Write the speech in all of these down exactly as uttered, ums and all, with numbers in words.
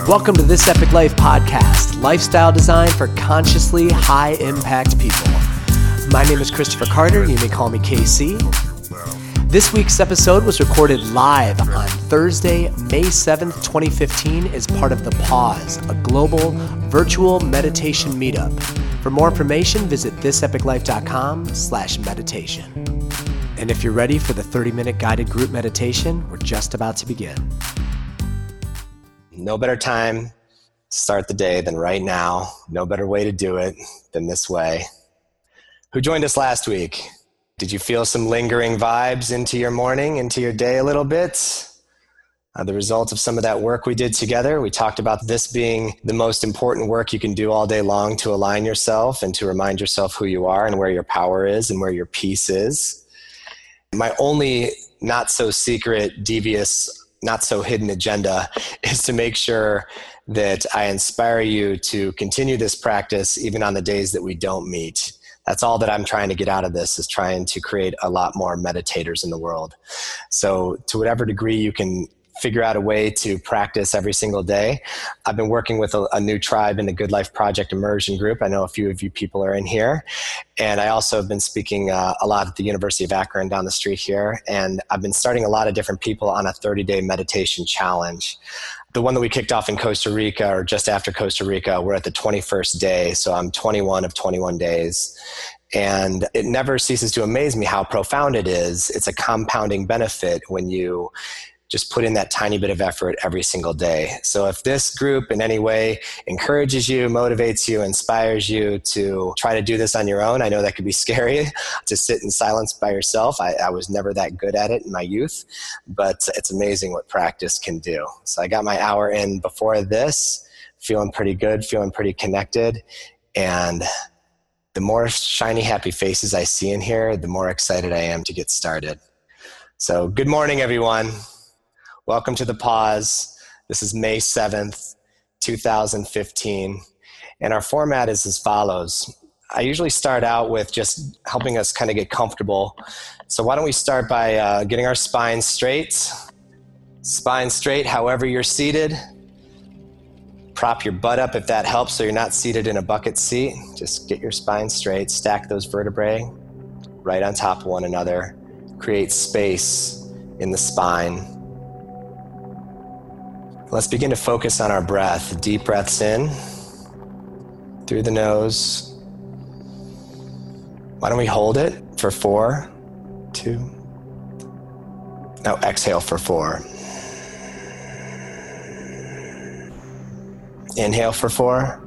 Welcome to This Epic Life podcast, lifestyle design for consciously high-impact people. My name is Christopher Carter. You may call me K C. This week's episode was recorded live on Thursday, May seventh, twenty fifteen as part of The Pause, a global virtual meditation meetup. For more information, visit thisepiclife.com slash meditation. And if you're ready for the thirty-minute guided group meditation, we're just about to begin. No better time to start the day than right now. No better way to do it than this way. Who joined us last week? Did you feel some lingering vibes into your morning, into your day a little bit? Uh, the result of some of that work we did together. We talked about this being the most important work you can do all day long to align yourself and to remind yourself who you are and where your power is and where your peace is. My only not so secret, devious, not so hidden agenda is to make sure that I inspire you to continue this practice even on the days that we don't meet. That's all that I'm trying to get out of this, is trying to create a lot more meditators in the world. So to whatever degree you can figure out a way to practice every single day. I've been working with a, a new tribe in the Good Life Project Immersion Group. I know a few of you people are in here. And I also have been speaking uh, a lot at the University of Akron down the street here. And I've been starting a lot of different people on a thirty-day meditation challenge. The one that we kicked off in Costa Rica, or just after Costa Rica, we're at the twenty-first day. So I'm twenty-one of twenty-one days. And it never ceases to amaze me how profound it is. It's a compounding benefit when you just put in that tiny bit of effort every single day. So if this group in any way encourages you, motivates you, inspires you to try to do this on your own, I know that could be scary to sit in silence by yourself. I, I was never that good at it in my youth, but it's amazing what practice can do. So I got my hour in before this, feeling pretty good, feeling pretty connected. And the more shiny, happy faces I see in here, the more excited I am to get started. So good morning, everyone. Welcome to The Pause. This is May seventh, two thousand fifteen, and our format is as follows. I usually start out with just helping us kind of get comfortable. So why don't we start by uh, getting our spine straight. Spine straight, however you're seated. Prop your butt up if that helps, so you're not seated in a bucket seat. Just get your spine straight. Stack those vertebrae right on top of one another. Create space in the spine. Let's begin to focus on our breath. Deep breaths in through the nose. Why don't we hold it for four, two. Now exhale for four. Inhale for four.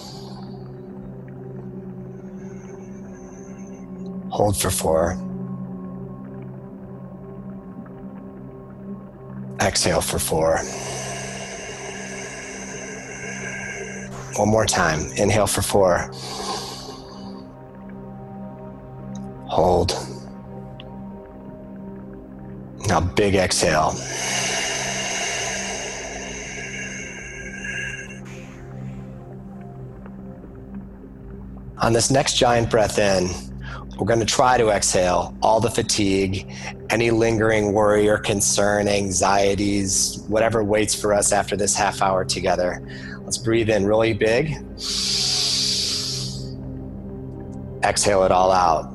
Hold for four. Exhale for four. One more time. Inhale for four. Hold. Now big exhale. On this next giant breath in, we're going to try to exhale all the fatigue, any lingering worry or concern, anxieties, whatever waits for us after this half hour together. Let's breathe in really big. Exhale it all out.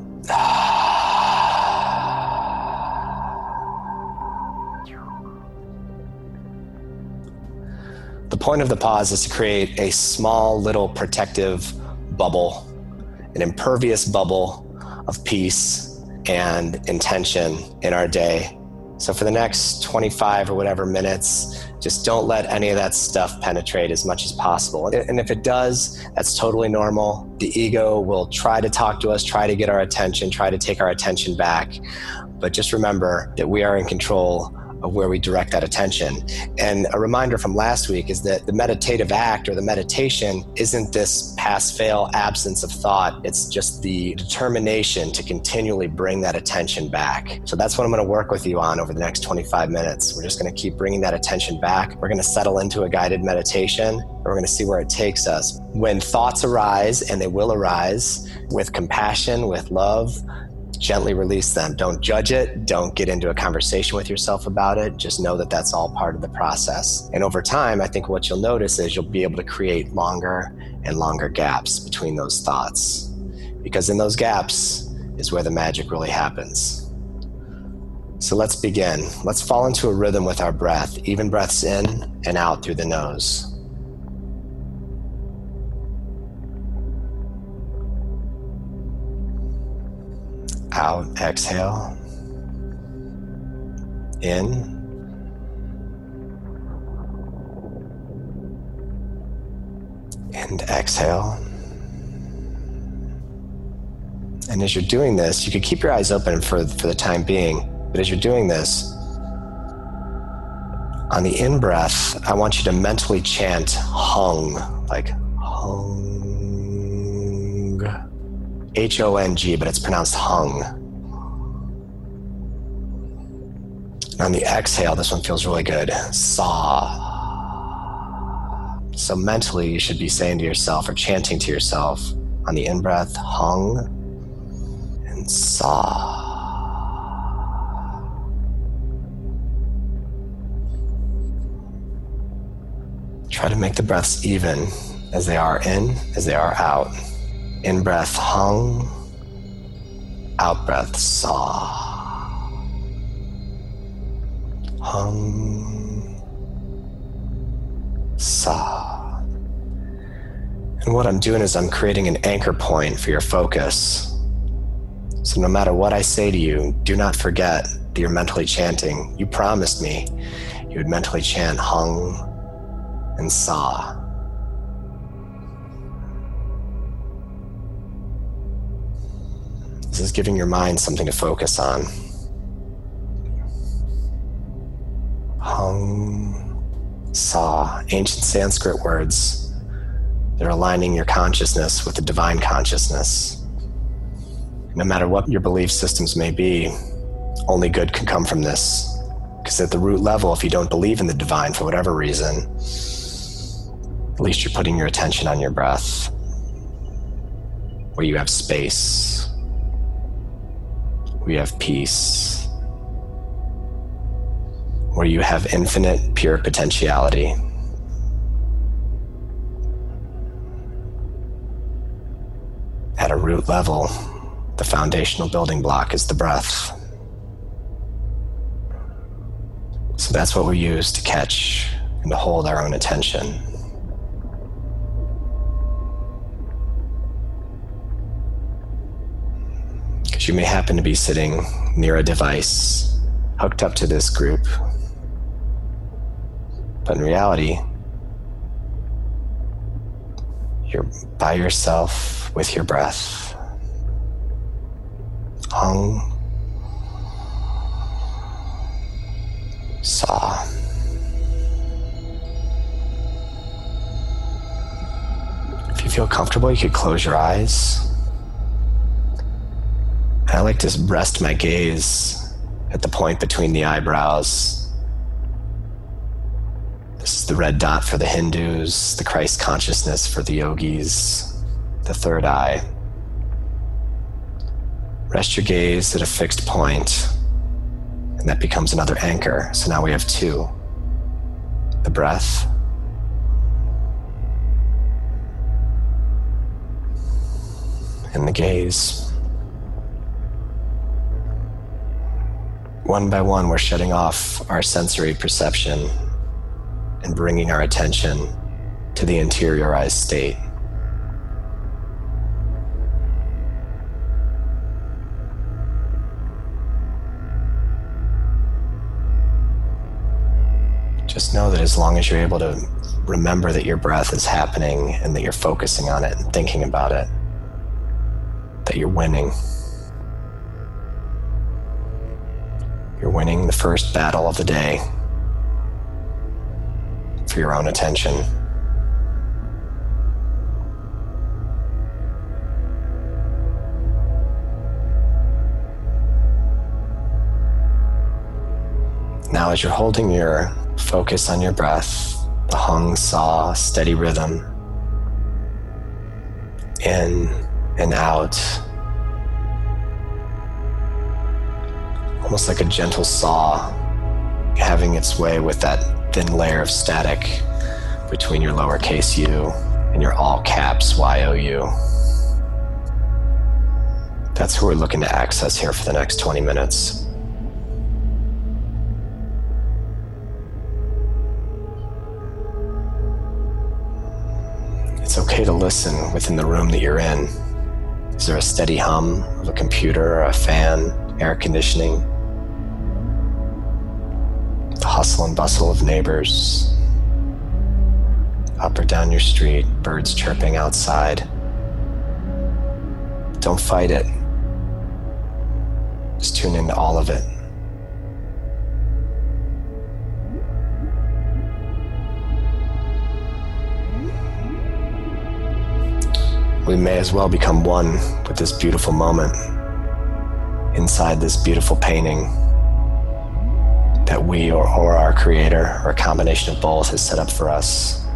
The point of the pause is to create a small little protective bubble, an impervious bubble of peace and intention in our day. So for the next twenty-five or whatever minutes, just don't let any of that stuff penetrate as much as possible. And if it does, that's totally normal. The ego will try to talk to us, try to get our attention, try to take our attention back. But just remember that we are in control of where we direct that attention. And a reminder from last week is that the meditative act or the meditation isn't this pass-fail absence of thought. It's just the determination to continually bring that attention back. So that's what I'm going to work with you on over the next twenty-five minutes. We're just going to keep bringing that attention back. We're going to settle into a guided meditation, and we're going to see where it takes us. When thoughts arise, and they will arise, with compassion, with love, gently release them. Don't judge it. Don't get into a conversation with yourself about it. Just know that that's all part of the process. And over time, I think what you'll notice is you'll be able to create longer and longer gaps between those thoughts. Because in those gaps is where the magic really happens. So let's begin. Let's fall into a rhythm with our breath. Even breaths in and out through the nose. Out, exhale. In. And exhale. And as you're doing this, you could keep your eyes open for, for the time being. But as you're doing this, on the in-breath, I want you to mentally chant hung, like hung, H O N G, but it's pronounced hung. And on the exhale, this one feels really good, saw. So mentally, you should be saying to yourself or chanting to yourself on the in-breath, hung and saw. Try to make the breaths even as they are in, as they are out. In breath, hung. Out breath, saw. Hung. Saw. And what I'm doing is I'm creating an anchor point for your focus. So no matter what I say to you, do not forget that you're mentally chanting. You promised me you would mentally chant hung and saw. This is giving your mind something to focus on. Hung, saw, ancient Sanskrit words. They're aligning your consciousness with the divine consciousness. No matter what your belief systems may be, only good can come from this. Because at the root level, if you don't believe in the divine for whatever reason, at least you're putting your attention on your breath, where you have space, where you have peace, where you have infinite pure potentiality. At a root level, the foundational building block is the breath. So that's what we use to catch and to hold our own attention. You may happen to be sitting near a device hooked up to this group, but in reality, you're by yourself with your breath. Hung, saw. If you feel comfortable, you could close your eyes. I like to rest my gaze at the point between the eyebrows. This is the red dot for the Hindus, the Christ consciousness for the yogis, the third eye. Rest your gaze at a fixed point, and that becomes another anchor. So now we have two. The breath and the gaze. One by one, we're shutting off our sensory perception and bringing our attention to the interiorized state. Just know that as long as you're able to remember that your breath is happening and that you're focusing on it and thinking about it, that you're winning. You're winning the first battle of the day for your own attention. Now, as you're holding your focus on your breath, the hung, saw, steady rhythm, in and out, almost like a gentle saw having its way with that thin layer of static between your lowercase u and your all caps Y O U. That's who we're looking to access here for the next twenty minutes. It's okay to listen within the room that you're in. Is there a steady hum of a computer or a fan, air conditioning? The hustle and bustle of neighbors, up or down your street, birds chirping outside. Don't fight it. Just tune into all of it. We may as well become one with this beautiful moment, inside this beautiful painting that we or, or our creator, or a combination of both, has set up for us.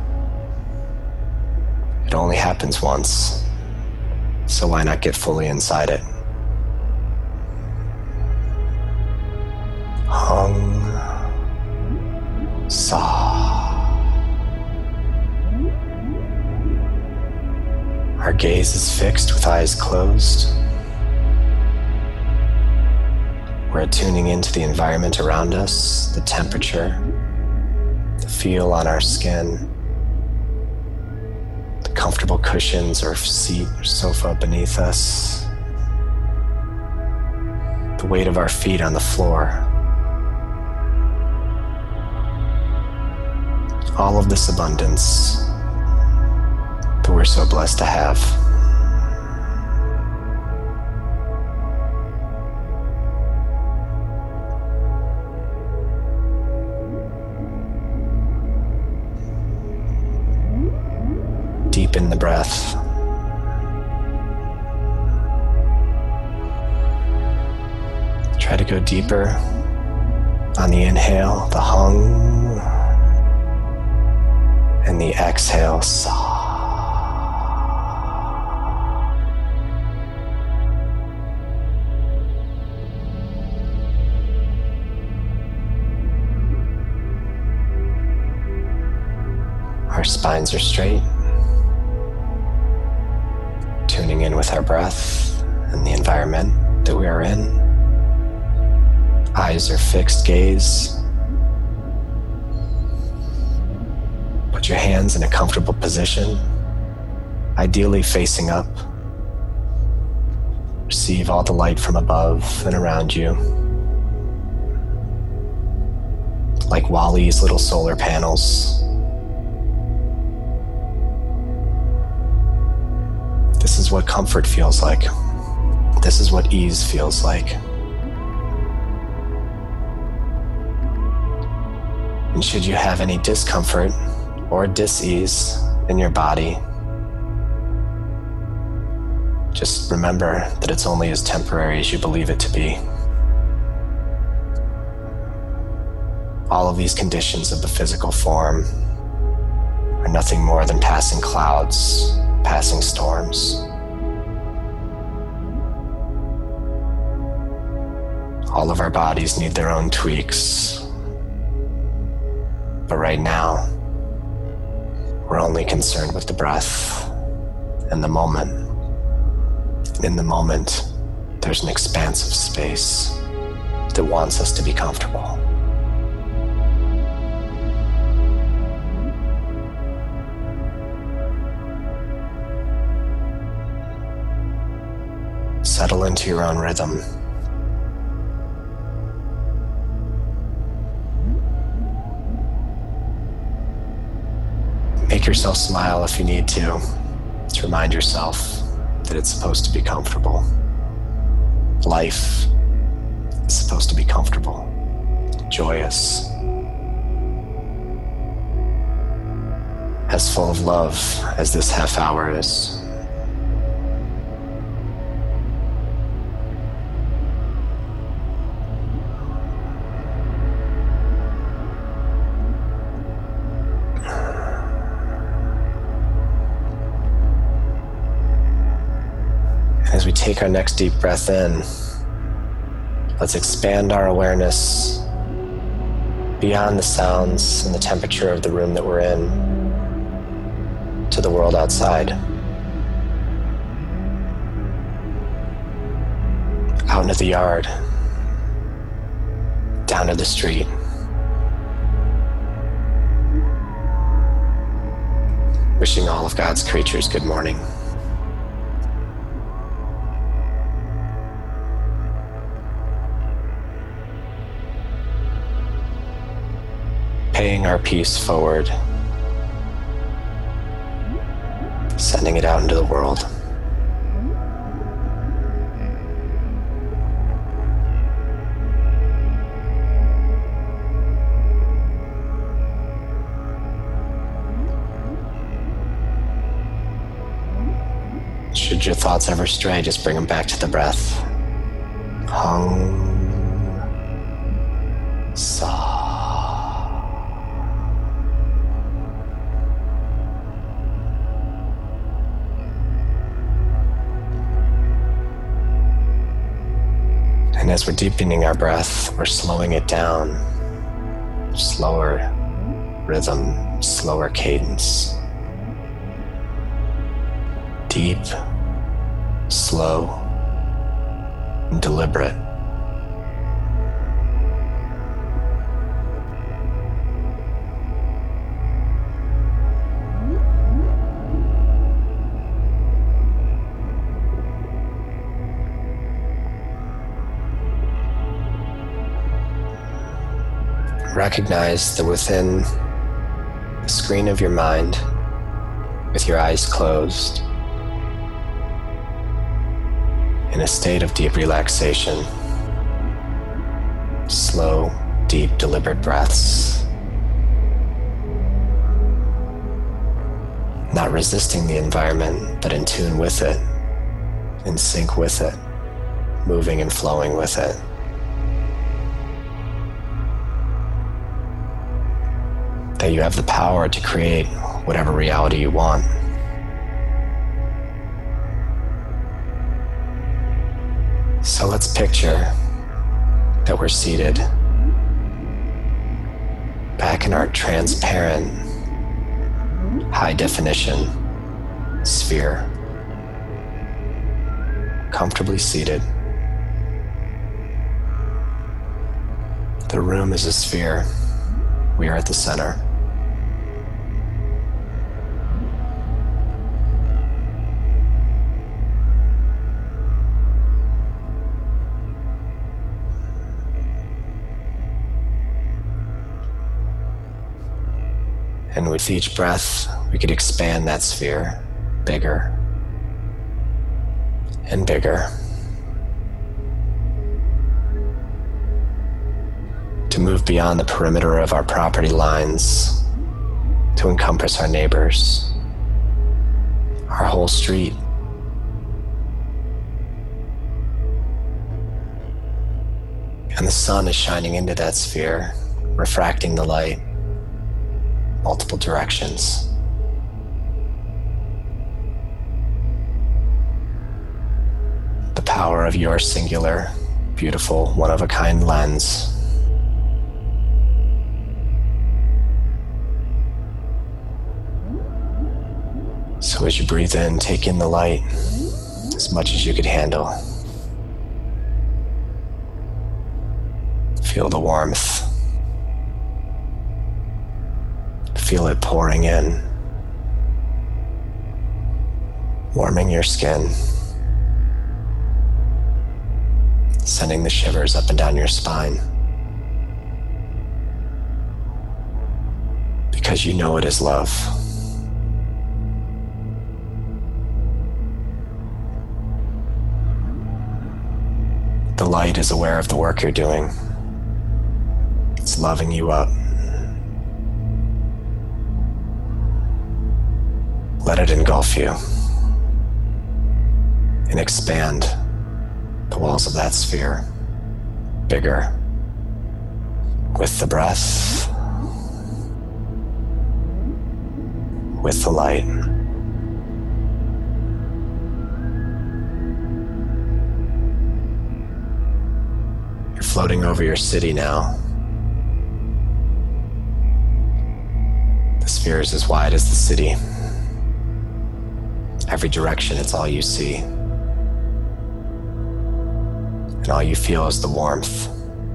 It only happens once, so why not get fully inside it? Hung Sa. Our gaze is fixed with eyes closed. We're tuning into the environment around us, the temperature, the feel on our skin, the comfortable cushions or seat or sofa beneath us, the weight of our feet on the floor. All of this abundance that we're so blessed to have. Deepen the breath. Try to go deeper on the inhale, the hung, and the exhale, sa. Our spines are straight, tuning in with our breath and the environment that we are in. Eyes are fixed gaze. Put your hands in a comfortable position, ideally facing up. Receive all the light from above and around you. Like WALL-E's little solar panels. This is what comfort feels like. This is what ease feels like. And should you have any discomfort or dis-ease in your body, just remember that it's only as temporary as you believe it to be. All of these conditions of the physical form are nothing more than passing clouds, passing storms. All of our bodies need their own tweaks. But right now, we're only concerned with the breath and the moment. And in the moment, there's an expansive space that wants us to be comfortable. Settle into your own rhythm. Make yourself smile if you need to, to remind yourself that it's supposed to be comfortable. Life is supposed to be comfortable, joyous, as full of love as this half hour is. As we take our next deep breath in, Let's expand our awareness beyond the sounds and the temperature of the room that we're in to the world outside. Out into the yard, down to the street. Wishing all of God's creatures good morning. Paying our peace forward, sending it out into the world. Should your thoughts ever stray, just bring them back to the breath. Hum, sa. And as we're deepening our breath, we're slowing it down. Slower rhythm, slower cadence. Deep, slow, and deliberate. Recognize that within the screen of your mind, with your eyes closed, in a state of deep relaxation, slow, deep, deliberate breaths, not resisting the environment, but in tune with it, in sync with it, moving and flowing with it. That you have the power to create whatever reality you want. So let's picture that we're seated back in our transparent, high definition sphere, comfortably seated. The room is a sphere. We are at the center. And with each breath, we could expand that sphere bigger and bigger to move beyond the perimeter of our property lines to encompass our neighbors, our whole street. And the sun is shining into that sphere, refracting the light multiple directions. The power of your singular, beautiful, one-of-a-kind lens. So as you breathe in, take in the light as much as you could handle. Feel the warmth. Feel it pouring in, warming your skin, sending the shivers up and down your spine, because you know it is love. The light is aware of the work you're doing. It's loving you up. Let it engulf you and expand the walls of that sphere bigger with the breath, with the light. floating over your city now. The sphere is as wide as the city. Every direction, it's all you see. And all you feel is the warmth.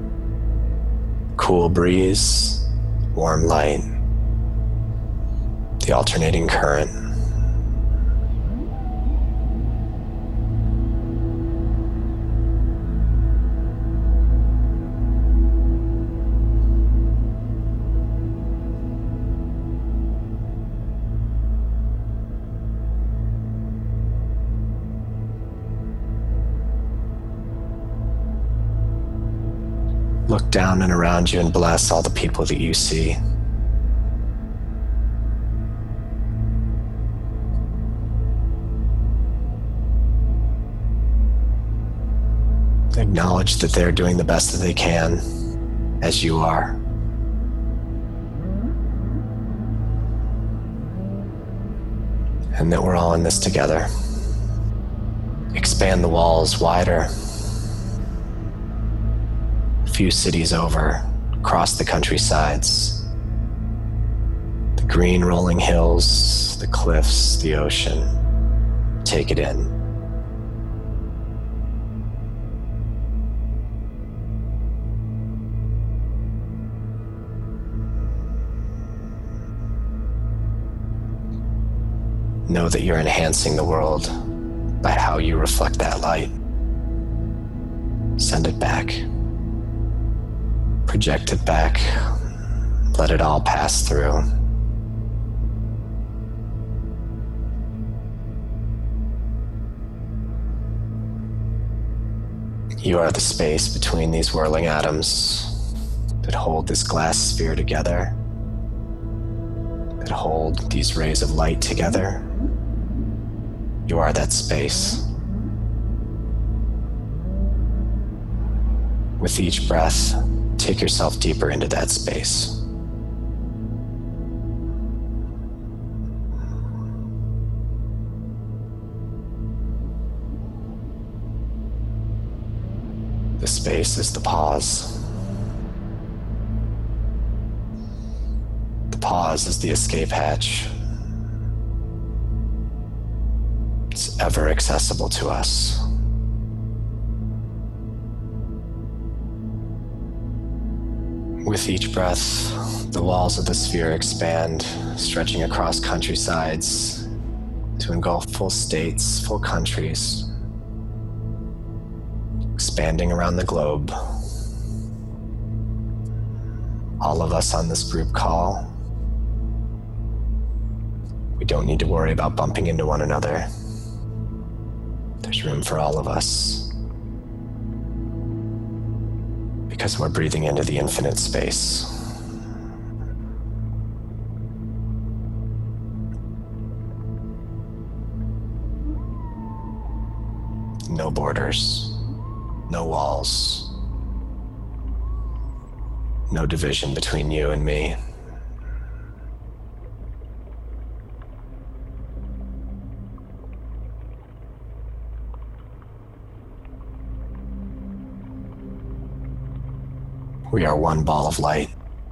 Cool breeze, warm light, the alternating current. Look down and around you and bless all the people that you see. Acknowledge that they're doing the best that they can, as you are. And that we're all in this together. Expand the walls wider. Few cities over, across the countrysides, the green rolling hills, the cliffs, the ocean. Take it in. Know that you're enhancing the world by how you reflect that light. Send it back. Project it back. Let it all pass through. You are the space between these whirling atoms that hold this glass sphere together, that hold these rays of light together. You are that space. With each breath, take yourself deeper into that space. The space is the pause. The pause is the escape hatch. It's ever accessible to us. With each breath, the walls of the sphere expand, stretching across countrysides to engulf full states, full countries, expanding around the globe. All of us on this group call, we don't need to worry about bumping into one another. There's room for all of us. Because we're breathing into the infinite space. No borders, no walls, no division between you and me. We are one ball of light.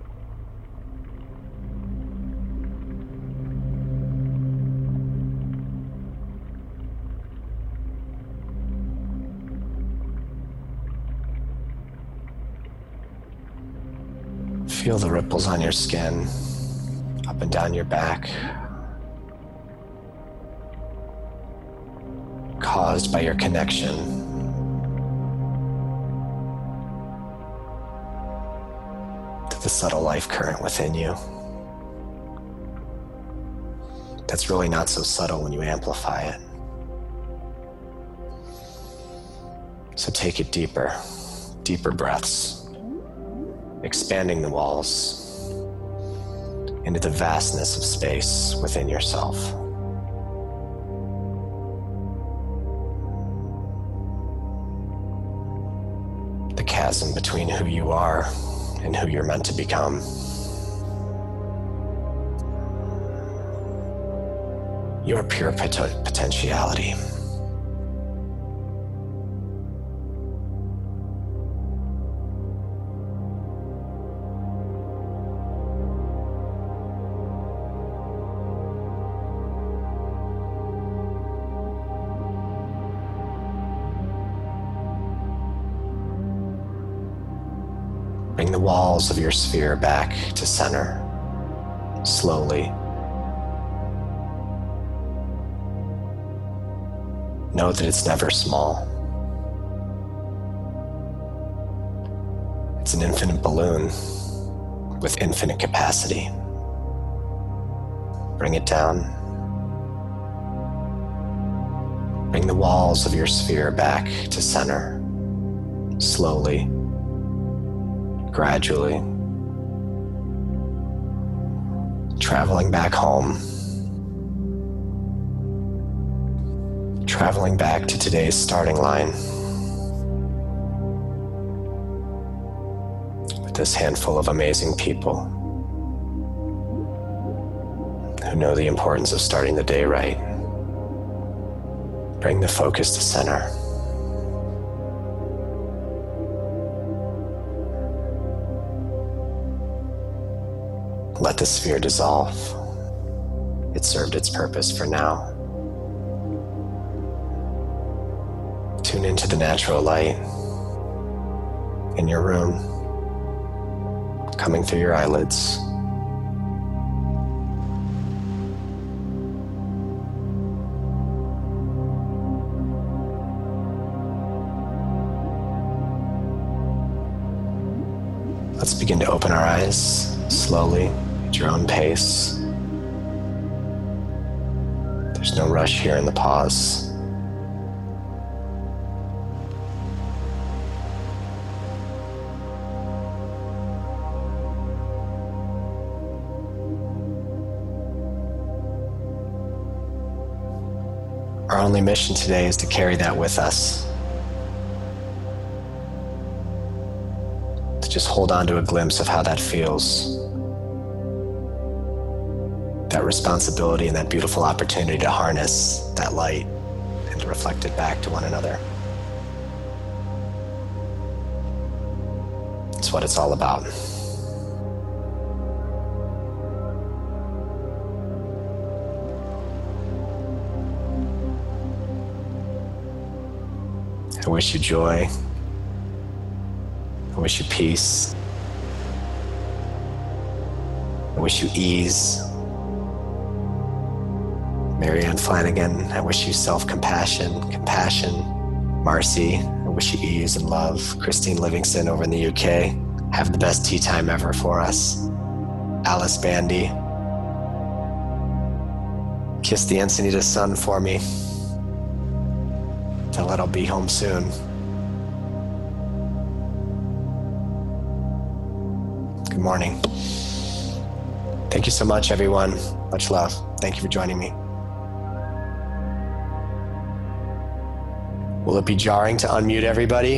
Feel the ripples on your skin, up and down your back, caused by your connection to the subtle life current within you. That's really not so subtle when you amplify it. So take it deeper, deeper breaths. Expanding the walls into the vastness of space within yourself. The chasm between who you are and who you're meant to become. Your pure pot- potentiality. Bring the walls of your sphere back to center, slowly. Know that it's never small. It's an infinite balloon with infinite capacity. Bring it down. Bring the walls of your sphere back to center, slowly, gradually. Traveling back home. Traveling back to today's starting line. With this handful of amazing people who know the importance of starting the day right. Bring the focus to center. Let the sphere dissolve. It served its purpose for now. Tune into the natural light in your room, coming through your eyelids. Let's begin to open our eyes slowly at your own pace. There's no rush here in the pause. Our only mission today is to carry that with us. To just hold on to a glimpse of how that feels. That responsibility and that beautiful opportunity to harness that light and to reflect it back to one another. It's what it's all about. I wish you joy. I wish you peace. I wish you ease. Marianne Flanagan, I wish you self-compassion, compassion. Marcy, I wish you ease and love. Christine Livingston over in the U K, have the best tea time ever for us. Alice Bandy, kiss the Encinitas sun for me. Tell it I'll be home soon. Good morning. Thank you so much, everyone. Much love. Thank you for joining me. Will it be jarring to unmute everybody?